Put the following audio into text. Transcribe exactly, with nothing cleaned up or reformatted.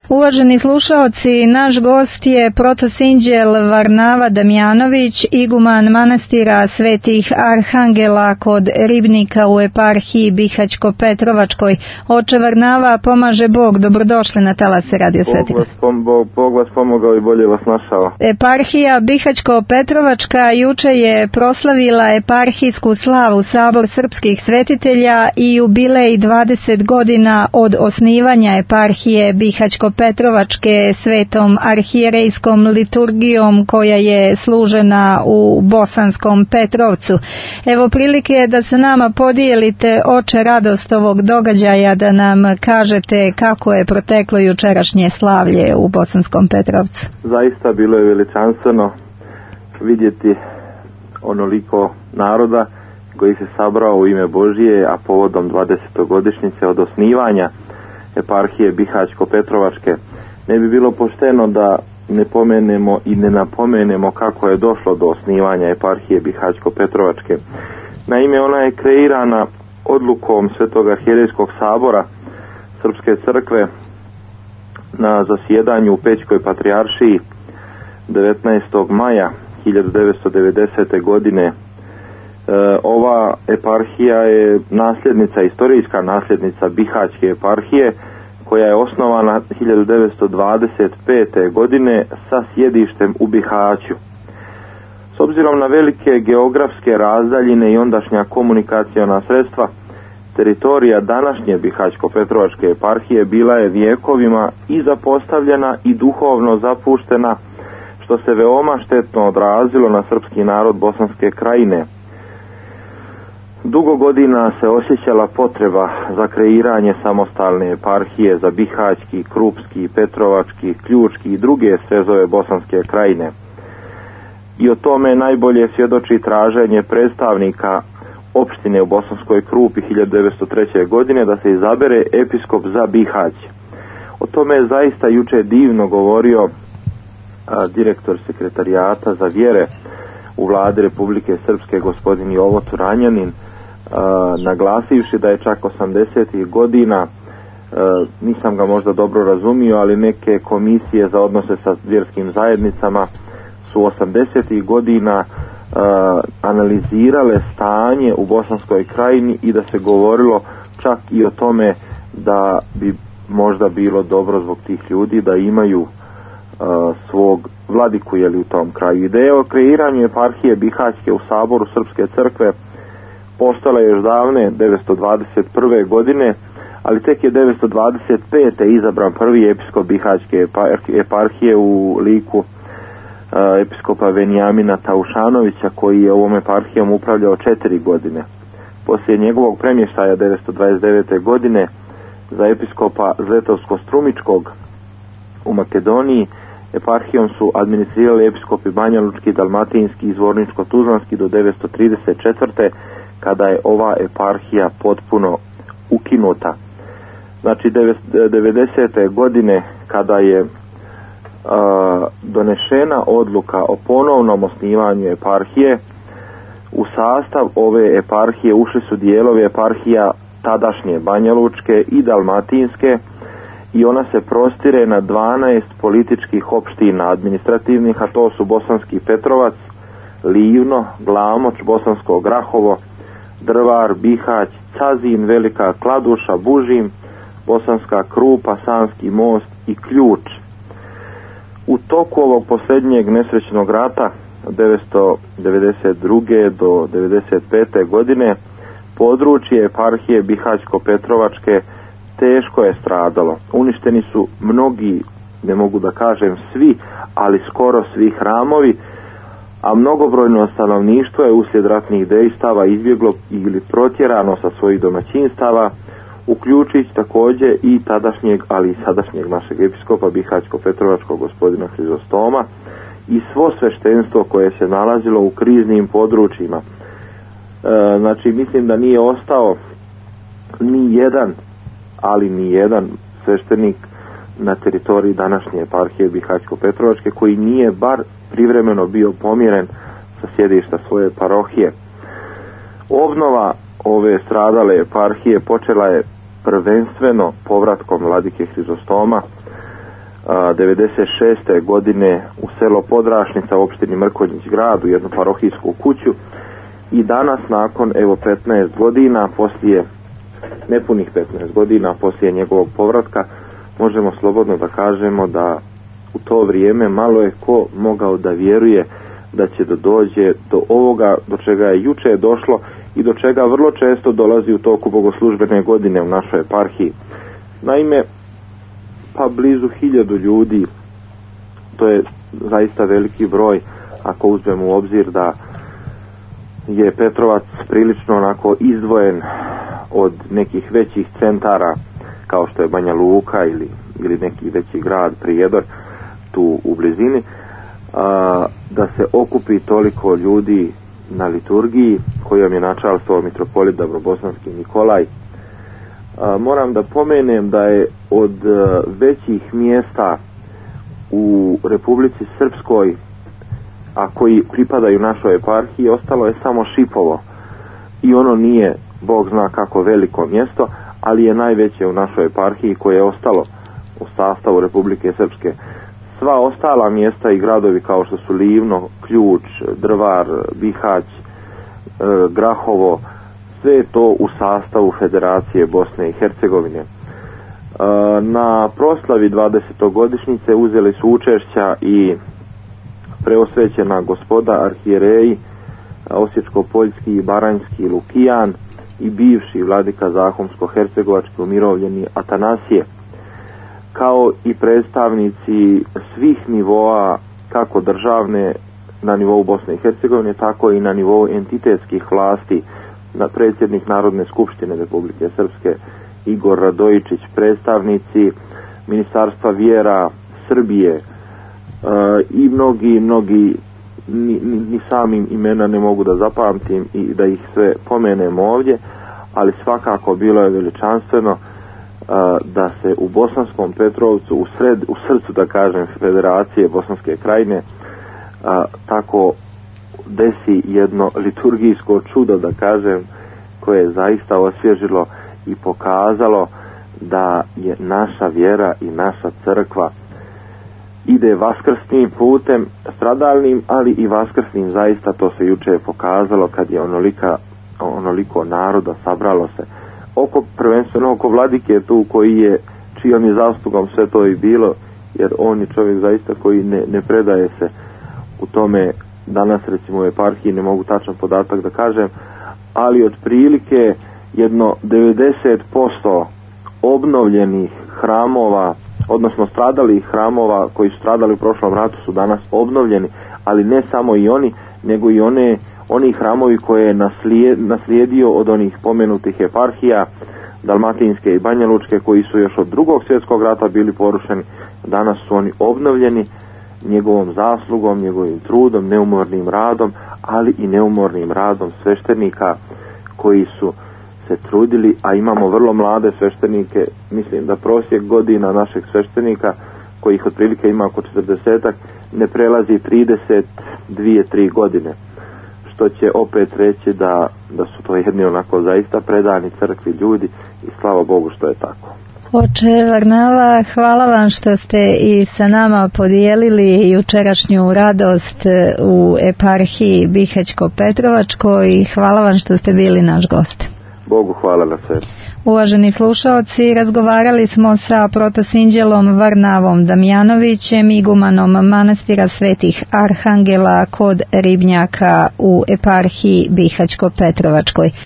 Uvaženi slušaoci, naš gost je protosinđel Varnava Damjanović, iguman manastira Svetih Arhangela kod Ribnika u eparhiji Bihać-Petrovačkoj. Oče Varnava, pomaže Bog, dobrodošli na talase Radio Svetih. Bog vas, pom, Bog, Bog vas pomogao i bolje vas našao. Eparhija Bihać-Petrovačka juče je proslavila eparhijsku slavu, sabor srpskih svetitelja i jubilej dvadeset godina od osnivanja eparhije Bihać-Petrovačke svetom arhijerejskom liturgijom koja je služena u Bosanskom Petrovcu. Evo prilike da se nama podijelite, oče, radost ovog događaja, da nam kažete kako je proteklo jučerašnje slavlje u Bosanskom Petrovcu. Zaista bilo je veličanstveno vidjeti onoliko naroda koji se sabrao u ime Božije, a povodom dvadesetogodišnjice od osnivanja eparhije Bihać-Petrovačke. Ne bi bilo pošteno da ne pomenemo i ne napomenemo kako je došlo do osnivanja eparhije Bihać-Petrovačke. Naime, ona je kreirana odlukom Svetog arhijerejskog sabora Srpske crkve na zasjedanju u Pećkoj patrijaršiji devetnaestog maja hiljadu devetsto devedesete godine. E, ova eparhija je nasljednica, istorijska nasljednica Bihaćke eparhije, koja je osnovana hiljadu devetsto dvadeset pete. godine sa sjedištem u Bihaću. S obzirom na velike geografske razdaljine i ondašnja komunikaciona sredstva, teritorija današnje Bihać-Petrovačke eparhije bila je vijekovima i zapostavljena i duhovno zapuštena, što se veoma štetno odrazilo na srpski narod Bosanske krajine. Dugo godina se osjećala potreba za kreiranje samostalne eparhije za Bihaćki, Krupski, Petrovački, Ključki i druge svezove Bosanske krajine. I o tome najbolje svjedoči traženje predstavnika opštine u Bosanskoj Krupi hiljadu devetsto treće. godine da se izabere episkop za Bihać. O tome je zaista juče divno govorio a, direktor sekretarijata za vjere u vladi Republike Srpske, gospodin Jovo Turanjanin, Uh, naglasivši da je čak osamdesetih godina, uh, nisam ga možda dobro razumio, ali neke komisije za odnose sa vjerskim zajednicama su osamdesetih godina uh, analizirale stanje u Bosanskoj krajini i da se govorilo čak i o tome da bi možda bilo dobro zbog tih ljudi da imaju uh, svog vladiku jeli, u tom kraju. Ideja o kreiranju eparhije Bihaćke u saboru Srpske crkve postala je još davne devetsto dvadeset prve. godine, ali tek je devetsto dvadeset pete. izabran prvi episkop Bihaćke eparhije u liku uh, episkopa Venijamina Taušanovića, koji je ovom eparhijom upravljao četiri godine. Poslije njegovog premještaja devetsto dvadeset devete. godine za episkopa Zletovsko-Strumičkog u Makedoniji, eparhijom su administrirali episkopi Banja Lučki, Dalmatinski i Zvorničko-Tuzlanski do devetsto trideset četvrte. kada je ova eparhija potpuno ukinuta. Znači devedesete. godine kada je a, donešena odluka o ponovnom osnivanju eparhije, u sastav ove eparhije ušli su dijelovi eparhija tadašnje Banja Lučke i Dalmatinske i ona se prostire na dvanaest političkih opština administrativnih, a to su Bosanski Petrovac, Livno, Glamoč, Bosansko Grahovo, Drvar, Bihać, Cazin, Velika Kladuša, Bužim, Bosanska Krupa, Sanski Most i Ključ. U toku ovog posljednjeg nesrećnog rata devetsto devedeset druge. do devedeset pete. godine područje eparhije Bihać-Petrovačke teško je stradalo. Uništeni su mnogi, ne mogu da kažem svi, ali skoro svi hramovi, a mnogobrojno stanovništvo je uslijed ratnih dejstava izbjeglo ili protjerano sa svojih domaćinstava, uključujući također i tadašnjeg, ali i sadašnjeg našeg episkopa Bihać-Petrovačkog gospodina Hrizostoma i svo sveštenstvo koje se nalazilo u kriznim područjima. E, znači mislim da nije ostao ni jedan, ali ni jedan sveštenik na teritoriji današnje eparhije Bihać-Petrovačke koji nije bar privremeno bio pomjeren sa sjedišta svoje parohije. Obnova ove stradale eparhije počela je prvenstveno povratkom vladike Hrizostoma devedeset šeste godine u selo Podrašnica u opštini Mrkonjić grad u jednu parohijsku kuću i danas nakon evo petnaest godina poslije nepunih petnaest godina poslije njegovog povratka možemo slobodno da kažemo da u to vrijeme malo je ko mogao da vjeruje da će da dođe do ovoga do čega je juče došlo i do čega vrlo često dolazi u toku bogoslužbene godine u našoj eparhiji. Naime, pa blizu hiljadu ljudi, to je zaista veliki broj ako uzmemo u obzir da je Petrovac prilično onako izdvojen od nekih većih centara kao što je Banja Luka ili, ili neki veći grad Prijedor tu u blizini, a, da se okupi toliko ljudi na liturgiji kojom je načalstvo mitropolit Dabrobosanski Nikolaj. A, moram da pomenem da je od a, većih mjesta u Republici Srpskoj, a koji pripadaju našoj eparhiji, ostalo je samo Šipovo i ono nije Bog zna kako veliko mjesto, ali je najveće u našoj eparhiji koje je ostalo u sastavu Republike Srpske. Sva ostala mjesta i gradovi kao što su Livno, Ključ, Drvar, Bihać, e, Grahovo, sve je to u sastavu Federacije Bosne i Hercegovine. E, na proslavi dvadesetogodišnjice uzeli su učešća i preosvećena gospoda arhijereji Osječko-Poljski i Baranjski Lukijan i bivši vladika Zahumsko-Hercegovački umirovljeni Atanasije, kao i predstavnici svih nivoa, kako državne na nivou Bosne i Hercegovine, tako i na nivou entitetskih vlasti, na predsjednik Narodne skupštine Republike Srpske Igor Radojičić, predstavnici Ministarstva vjera Srbije e, i mnogi, mnogi ni, ni, ni samim imena ne mogu da zapamtim i da ih sve pomenem ovdje, ali svakako bilo je veličanstveno da se u Bosanskom Petrovcu, u, sred, u srcu da kažem Federacije Bosanske Krajine, a, tako desi jedno liturgijsko čudo da kažem, koje je zaista osvježilo i pokazalo da je naša vjera i naša crkva ide vaskrsnim putem, stradalnim, ali i vaskrsnim. Zaista to se juče pokazalo kad je onolika, onoliko naroda sabralo se oko, prvenstveno oko vladike tu koji je, čijom je zastugom sve to i bilo, jer on je čovjek zaista koji ne, ne predaje se u tome. Danas recimo u eparhiji ne mogu tačan podatak da kažem, ali otprilike jedno devedeset posto obnovljenih hramova, odnosno stradalih hramova koji su stradali u prošlom ratu su danas obnovljeni, ali ne samo i oni, nego i one oni hramovi koje je naslijed, naslijedio od onih pomenutih eparhija Dalmatinske i Banja Lučke, koji su još od drugog svjetskog rata bili porušeni. Danas su oni obnovljeni njegovom zaslugom, njegovim trudom, neumornim radom, ali i neumornim radom sveštenika koji su se trudili, a imamo vrlo mlade sveštenike. Mislim da prosjek godina našeg sveštenika, kojih otprilike ima oko četrdesetak, ne prelazi trideset dvije tri godine. Što će opet reći da, da su to jedni onako zaista predani crkvi ljudi i slava Bogu što je tako. Oče Varnava, hvala vam što ste i sa nama podijelili jučerašnju radost u eparhiji Bihać-Petrovačkoj i hvala vam što ste bili naš gost. Bogu hvala na sve. Uvaženi slušaoci, razgovarali smo sa protosinđelom Varnavom Damjanovićem, igumanom manastira Svetih Arhangela kod Ribnjaka u eparhiji Bihać-Petrovačkoj.